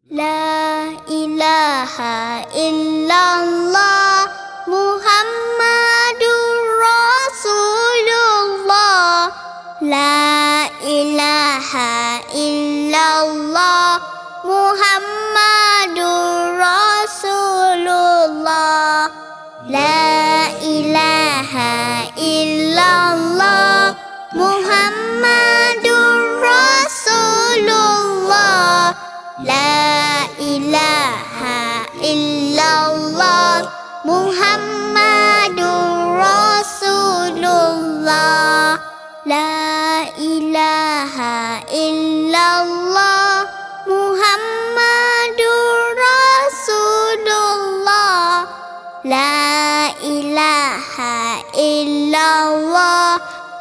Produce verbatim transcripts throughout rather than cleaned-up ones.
La ilaha illallah Muhammadur Rasulullah. La ilaha illallah Muhammadur Rasulullah. La ilaha illallah Muhammadur Rasulullah. La ilaha illallah Muhammadur Rasulullah. La ilaha illallah Muhammadur Rasulullah. La ilaha illallah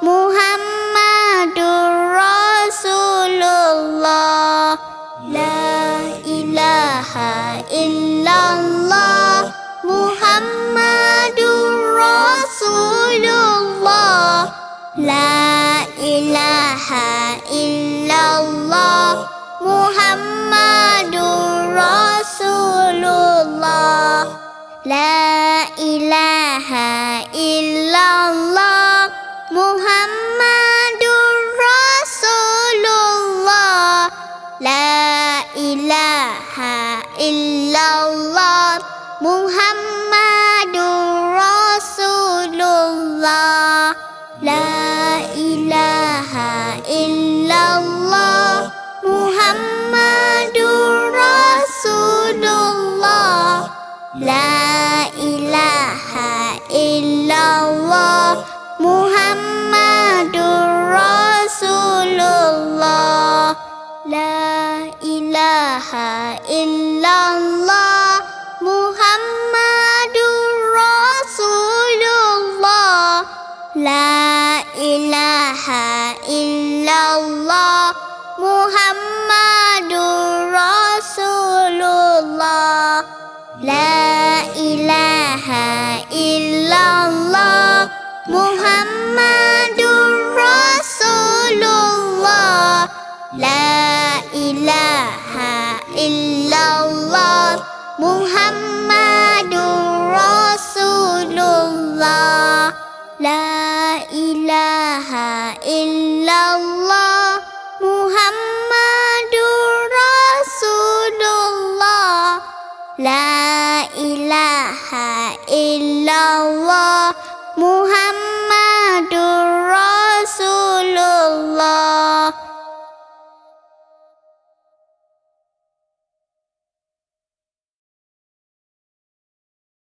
Muhammadur Rasulullah. La ilaha illallah Muhammadur Rasulullah. La ilaha illallah Muhammadur Rasulullah. La ilaha illallah Muhammadur Rasulullah. La ilaha illallah Muhammadur Rasulullah. La ilaha illallah Muhammadur Rasulullah. La ilaha illallah Muhammadur Rasulullah. La ilaha illallah Muhammadur Rasulullah. La ilaha illallah Muhammadur Rasulullah. La ilaha illallah Muhammadur Rasulullah. La ilaha illallah Muhammadur Rasulullah. La